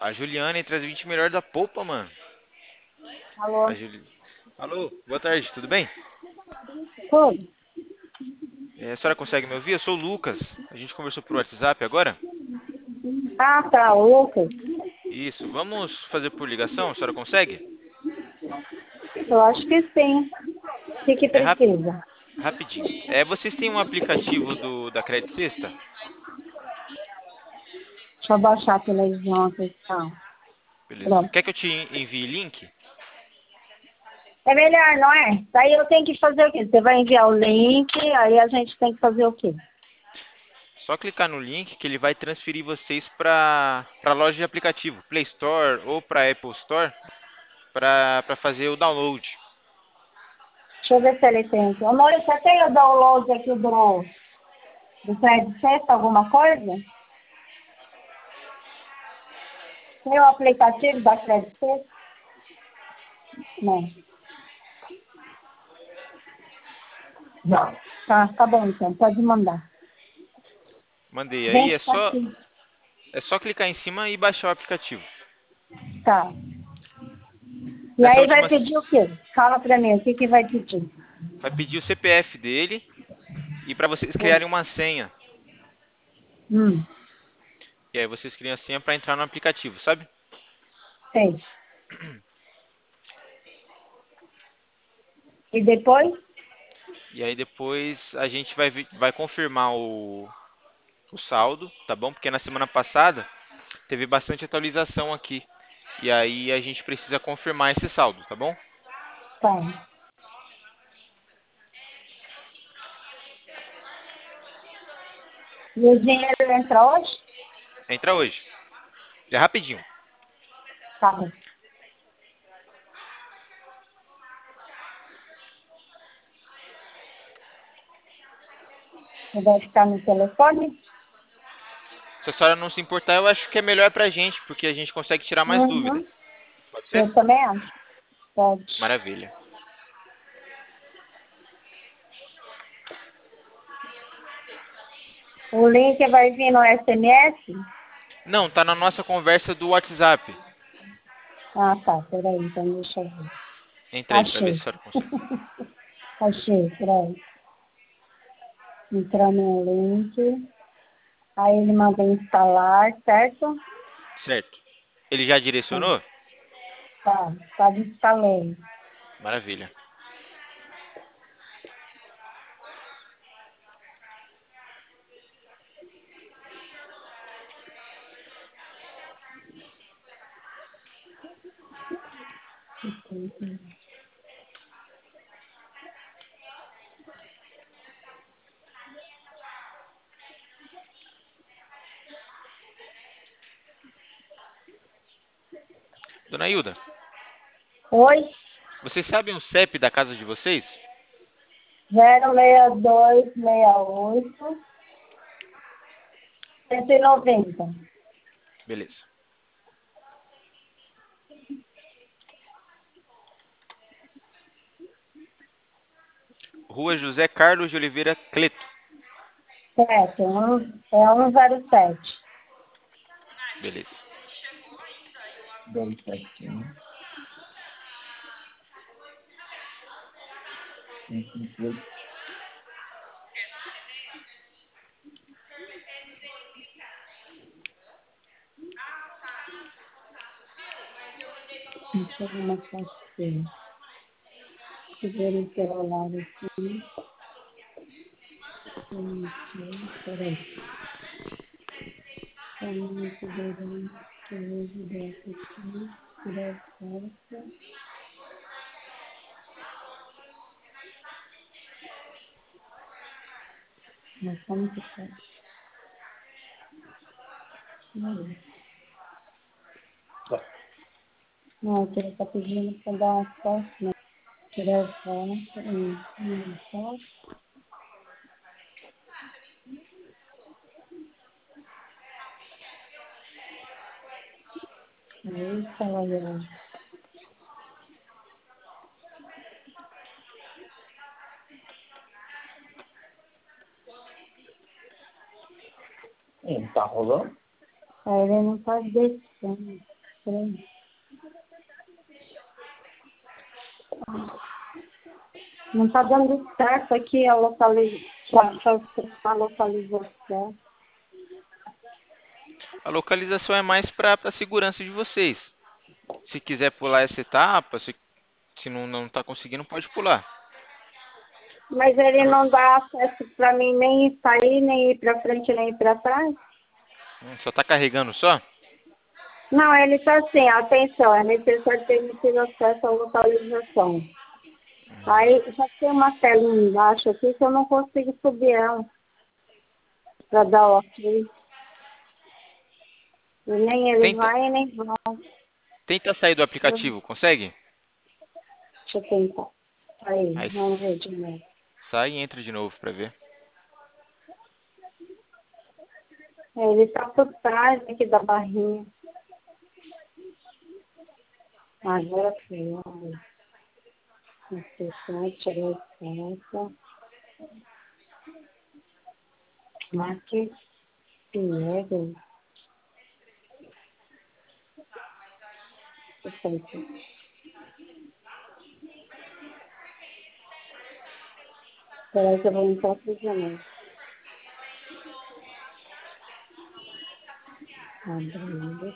A Juliana entre as 20 melhores da polpa, mano. A Alô? Juli... Alô, boa tarde, tudo bem? Tudo? A senhora consegue me ouvir? Eu sou o Lucas. A gente conversou por WhatsApp agora? Ah, tá, o Lucas. Isso, vamos fazer por ligação? A senhora consegue? Eu acho que sim. O que que É precisa? rapidinho. Vocês têm um aplicativo da Credit Sexta? Deixa eu baixar a televisão aqui, tá? Beleza. Pronto. Quer que eu te envie link? É melhor, não é? Daí eu tenho que fazer o quê? Você vai enviar o link, aí a gente tem que fazer o quê? Só clicar no link que ele vai transferir vocês para a loja de aplicativo, Play Store ou para Apple Store, para fazer o download. Deixa eu ver se ele tem aqui. Ô, Maurício, você tem o download aqui do Credit Sexta, alguma coisa? Tem o aplicativo da Credit Sexta? Não. Não. Tá bom então, pode mandar. Mandei aí, Gente, tá aqui. é só clicar em cima e baixar o aplicativo. Tá. E Nessa aí última vai pedir o quê? Fala pra mim, o que que vai pedir? vai pedir o CPF dele e para vocês criarem uma senha. Hum, E aí vocês criam a senha para entrar no aplicativo, sabe? sei. E depois? E aí depois a gente vai confirmar o saldo, tá bom? Porque na semana passada teve bastante atualização aqui. E aí a gente precisa confirmar esse saldo, tá bom? Tá. E o dinheiro entra hoje? Entra hoje. Já rapidinho. Tá bom. Você vai ficar no telefone? Se a senhora não se importar, eu acho que é melhor pra gente, porque a gente consegue tirar mais dúvidas. Uhum. Pode ser? Eu também acho. Pode. Maravilha. O link vai vir no SMS? Não, tá na nossa conversa do WhatsApp. Ah, tá. Peraí, então deixa eu ver. Entra aí pra ver se Achei. a senhora consegue. Achei, peraí. Entrar no link. Aí ele manda instalar, certo? Certo. Ele já direcionou? Tá instalando. Maravilha. Dona Hilda, Oi? vocês sabem o CEP da casa de vocês? 06268 190. Beleza. Rua José Carlos de Oliveira Cleto. Certo, é 107. Beleza. Bem certinho. Deixa eu ver uma coisa. Segura o celular aqui. Peraí. Caminho segurando. Uso dessa aqui. Tirar essa. Mas como que faz? Não, aqui ele está pedindo para dar uma foto, né? Tirar foto. Foto. Aí está lá. Ele tá rolando? Aí ele não está descendo. Não está dando certo aqui a localização. A localização é mais para a segurança de vocês. Se quiser pular essa etapa, se não está conseguindo, pode pular. Mas ele não dá acesso para mim nem sair, nem ir para frente, nem ir para trás? Só está carregando só? Não, ele está assim, atenção, é necessário permitir acesso à localização. Aí já tem uma telinha embaixo aqui que eu não consigo subir ela para dar ok. E nem ele vai e nem vai. Tenta sair do aplicativo, consegue? Deixa eu tentar. Aí, Aí vamos ver de novo. sai e entra de novo para ver. Ele está por trás aqui da barrinha. Agora foi, olha. Tirou essa. Marque Pinheiro. Perfeito. Espera aí que eu vou entrar aqui de novo. Abrindo.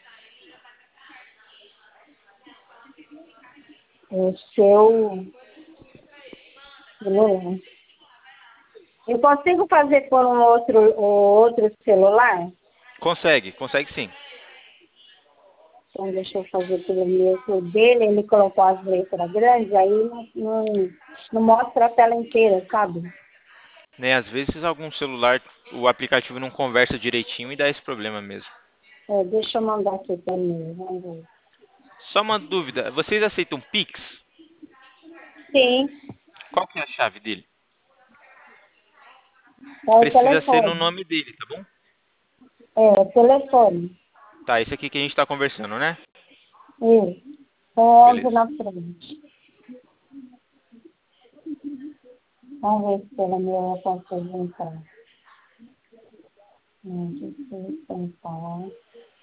O seu celular. Eu consigo fazer por um outro celular? Consegue sim. Então, deixa eu fazer pelo meu. O dele, ele colocou as letras grandes, aí não mostra a tela inteira, sabe? Né, às vezes algum celular, o aplicativo não conversa direitinho e dá esse problema mesmo. Deixa eu mandar aqui para mim. Vamos ver. Só uma dúvida, vocês aceitam Pix? Sim, Qual que é a chave dele? é o Precisa ser no telefone. nome dele, tá bom? É o telefone. Tá, esse aqui que a gente tá conversando, né? Isso. 11 Beleza. na frente. Vamos ver se pelo meu eu consigo entrar. Difícil tentar.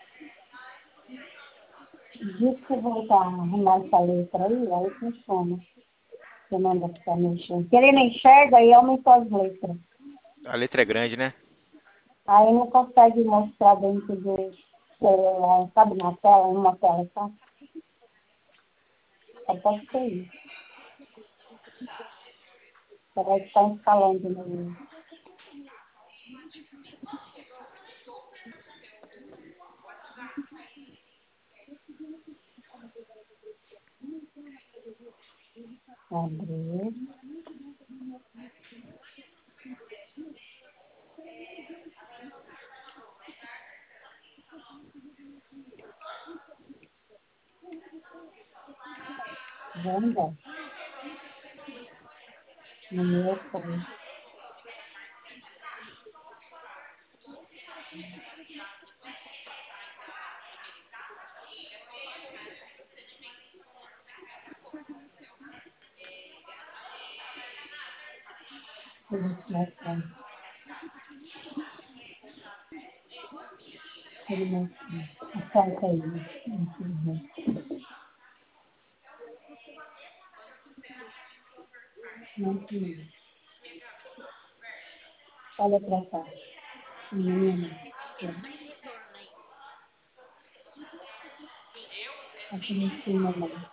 Diz que eu vou arrumar essa letra aí funciona. Você manda ficar mexendo. Porque ele não enxerga e aumentou as letras. A letra é grande, né? Aí não consegue mostrar dentro do celular, sabe, na tela, uma tela só. Só pode ser isso. Parece que está instalando no. Abrir. Venda. No meu foi. Ele mostrou. Acerta aí. Não entendi. Olha pra cá. Não. Aqui em cima, não.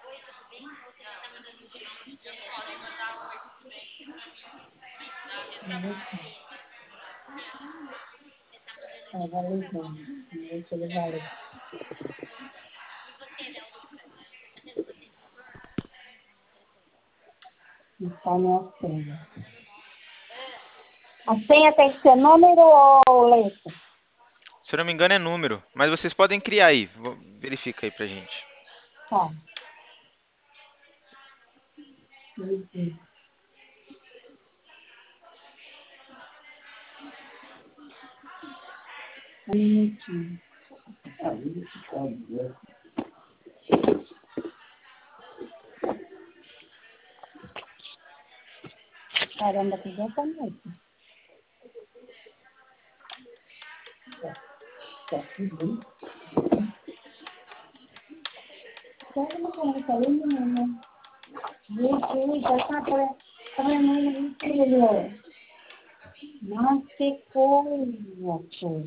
Valorizando. Vamos ver se ele valeu. Está minha senha. A senha tem que ser número ou letra? Se eu não me engano é número, mas vocês podem criar aí. Verifica aí pra gente. Tá. Uhum. Um minutinho. Caramba, que já tá noite. Mas que coisa, pô.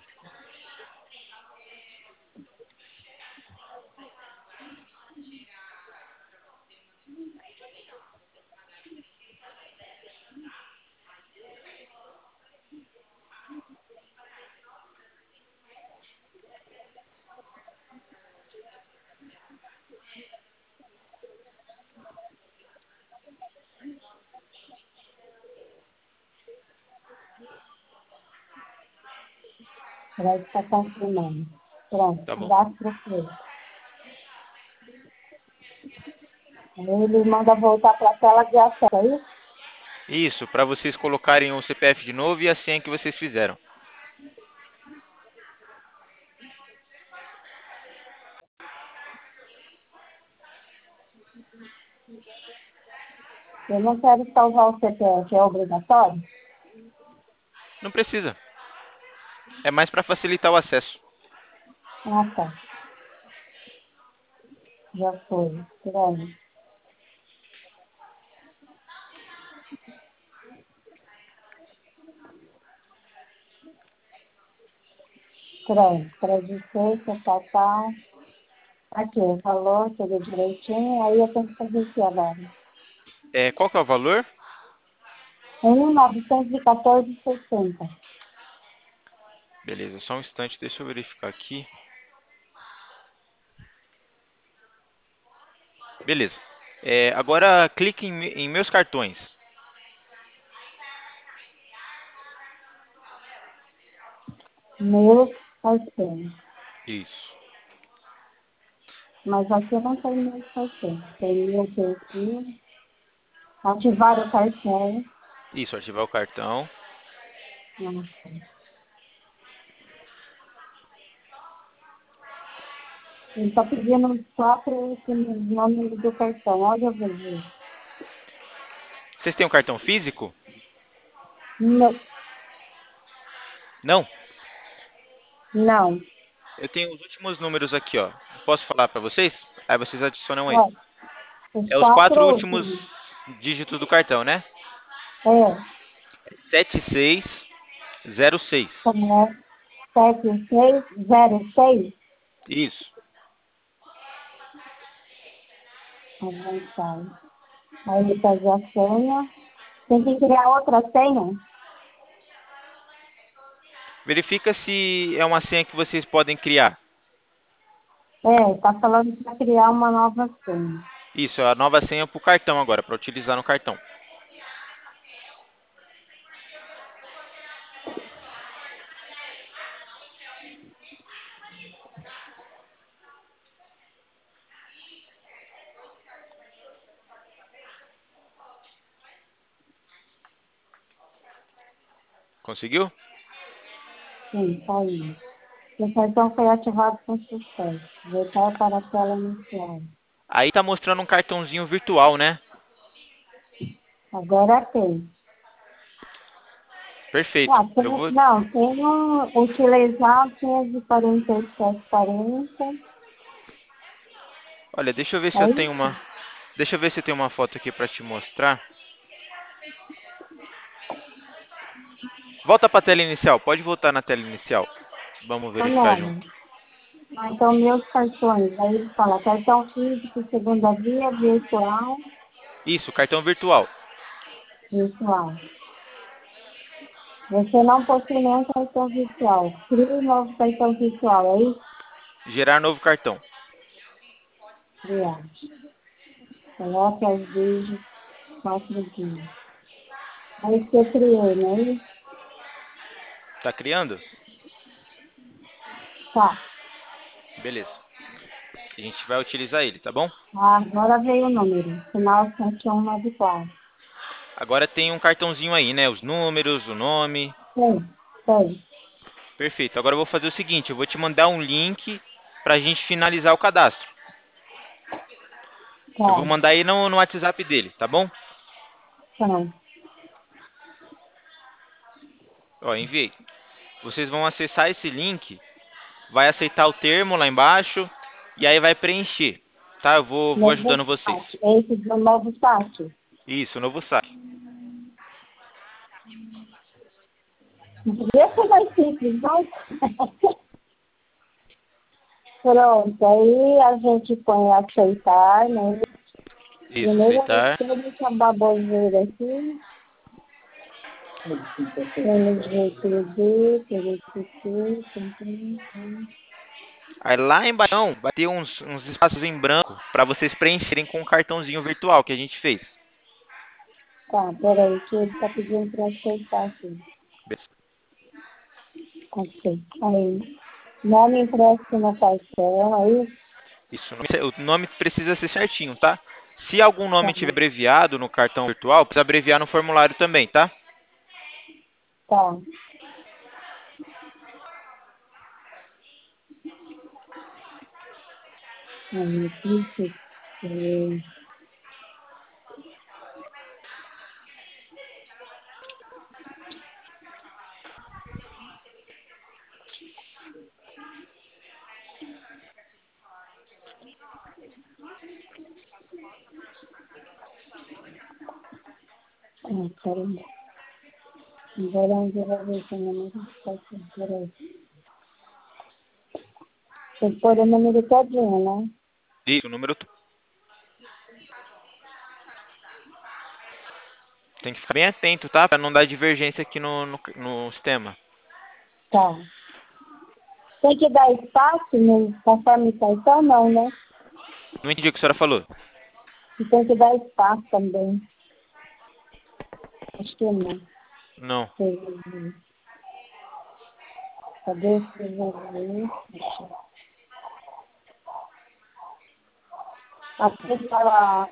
Vai ficar confirmando. Pronto, Tá bom. cadastro feito. Aí ele manda voltar para a tela de acesso, é isso? Isso, para vocês colocarem o CPF de novo e a senha que vocês fizeram. Eu não quero salvar o CPF, é obrigatório? Não precisa. É mais para facilitar o acesso. Ah, tá. Já foi. Pronto. Pronto. Previdência, tal. Aqui, o valor, tudo direitinho. Aí eu tenho que fazer o que agora? Qual que é o valor? 1.914,60. Beleza, só um instante, deixa eu verificar aqui. Beleza. Agora clique em meus cartões. Meus cartões. Isso. Mas aqui eu não tenho meus cartões. Tem meu perfil. Ativar o cartão. Isso, ativar o cartão. Nossa. Ele está pedindo só para esse nome do cartão. Olha, eu vou ver. Vocês têm um cartão físico? Não. Não? Não. Eu tenho os últimos números aqui, ó. Posso falar para vocês? Aí vocês adicionam aí. É, os É os quatro quatro últimos últimos. dígitos do cartão, né? É. 7606. Como é? 7606. Isso. Avançar. Aí ele fazer a senha. Tem que criar outra senha? Verifica se é uma senha que vocês podem criar. É, está falando para criar uma nova senha. Isso, é a nova senha para o cartão agora, para utilizar no cartão. Conseguiu? Sim, está aí. O cartão foi ativado com sucesso. Voltar para a tela inicial. Aí tá mostrando um cartãozinho virtual, né? Agora tem. Perfeito. Ah, Eu vou. não, tem um utilizar 547,40. Olha, deixa eu ver se eu É tenho isso? uma. Deixa eu ver se eu tenho uma foto aqui para te mostrar. Volta para a tela inicial. Pode voltar na tela inicial. Vamos Tá verificar nova. junto. Ah, então, meus cartões. Aí ele fala cartão físico, segunda via, virtual, Isso, cartão virtual. virtual. Você não possui nenhum cartão virtual. Crie um novo cartão virtual, é isso? Gerar novo cartão. Criar. Coloque os dígitos, 4 dígitos. Aí você criou, não é isso? Tá criando? Tá. Beleza. A gente vai utilizar ele, tá bom? Agora veio o número. Final 7194. Agora tem um cartãozinho aí, né? Os números, o nome. Tem, tem. Perfeito. Agora eu vou fazer o seguinte, eu vou te mandar um link pra gente finalizar o cadastro. Eu vou Tá. mandar aí no WhatsApp dele, tá bom? Tá. Ó, enviei. Vocês vão acessar esse link, vai aceitar o termo lá embaixo e aí vai preencher. tá? Eu vou Novo ajudando vocês. saque. Esse do novo saque. Isso, novo saque. Não podia ser mais simples, não? Pronto, aí a gente põe aceitar, né? Isso, Primeiro aceitar. toda essa baboseira aqui. Aí lá embaixo vai ter uns espaços em branco para vocês preencherem com o cartãozinho virtual que a gente fez. Tá, peraí, que ele tá pedindo pra aceitar aqui. Beleza. Ok. Aí, nome impresso no cartão, aí, Isso, o nome precisa ser certinho, tá? Se algum tá, nome tiver abreviado no cartão virtual, precisa abreviar no formulário também, tá? tá. Aí, isso, caramba. Agora onde eu vou ver se o número está aqui, peraí. Tem que pôr o número todinho, né? Isso, o número. Tem que ficar bem atento, tá? Para não dar divergência aqui no sistema. Tá. Tem que dar espaço no, conforme o cartão, não, né? Não entendi o que a senhora falou. E tem que dar espaço também. Acho que não. Não. Cadê esse aí? Aqui fala,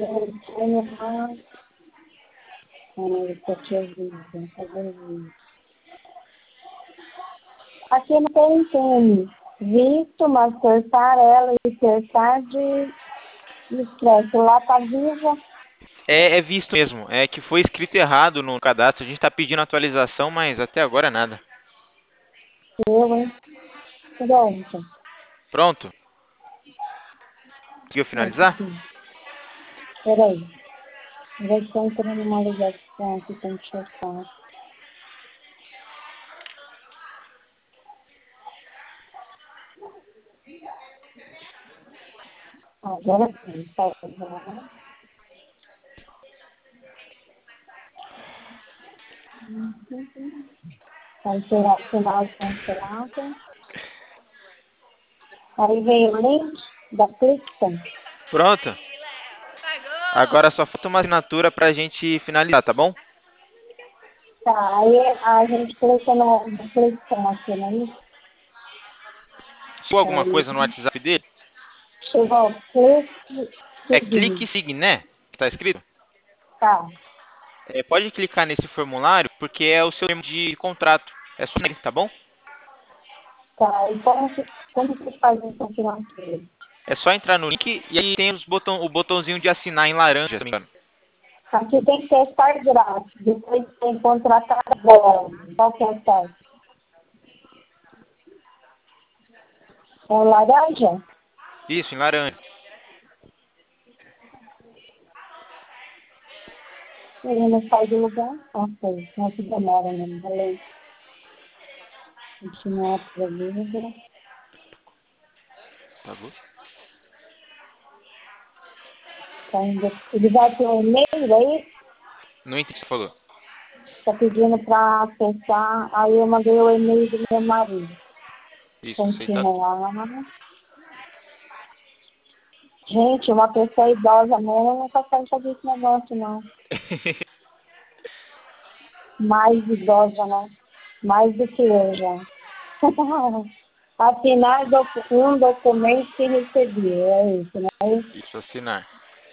aqui não tem time. Visto, Master Farela e cercar de expresso. Lá tá viva. É visto mesmo. É que foi escrito errado no cadastro. A gente está pedindo atualização, mas até agora nada. Eu, hein? Pronto. Pronto? Conseguiu finalizar? Peraí. Eu estou entrando numa ligação que tem que checar. Agora sim, tá. Vai tirar o final cancelado. Aí vem o link da Clickson. Pronto. Agora só falta uma assinatura pra gente finalizar, tá bom? Tá, aí a gente clica no Clickson aqui, né? Chegou alguma Aí, coisa no WhatsApp dele? chegou o clique, É seguir. clique signé, que tá escrito. Tá, Pode clicar nesse formulário, porque é o seu termo de contrato. É só ele, tá bom? tá. E como que faz isso aqui na tela? É só entrar no link e aí tem o botãozinho de assinar em laranja, se não me engano. Aqui tem que ter estar grátis. Depois tem contratar agora. Qual que é o site? É o laranja? Isso, em laranja. Ele não sai do lugar? Ok, não se demora mesmo. Valeu. Continuar para livre. Tá bom? Tá indo. Ele vai ter um e-mail aí, Não entendi o que você falou. tá pedindo para acessar. Aí eu mandei o e-mail do meu marido. Isso, aceitar tudo. Continuar. Gente, uma pessoa idosa mesmo não consegue fazer esse negócio, não. Mais idosa, né? Mais do que eu já. Assinar um documento que recebeu, é isso, né? Isso, assinar.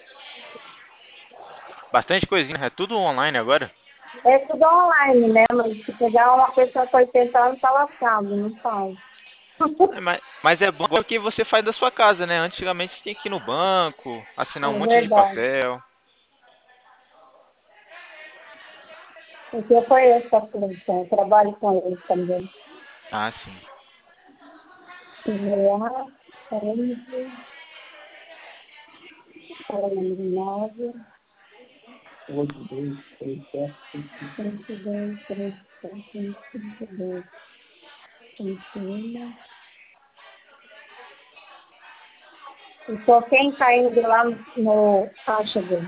Bastante coisinha, é tudo online agora. É tudo online, né? Mas se pegar uma pessoa com 80 anos, tá lascado, não faz. Mas é bom porque você faz da sua casa, né? Antigamente você tinha que ir no banco, assinar um É monte de verdade. papel. Porque eu conheço a função, eu trabalho com eles também. Ah, sim. E, peraí. 9, 8, 2, 6, 7, 32, 3, 4, 5, 21. E só quem está indo lá no caixa dele.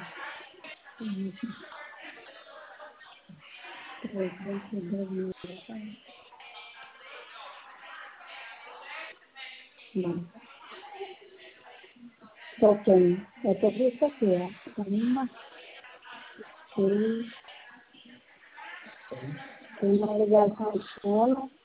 3, 22 mil. Não. Só tem. É tudo isso aqui, ó. Uma, três, tem uma ligação de sono.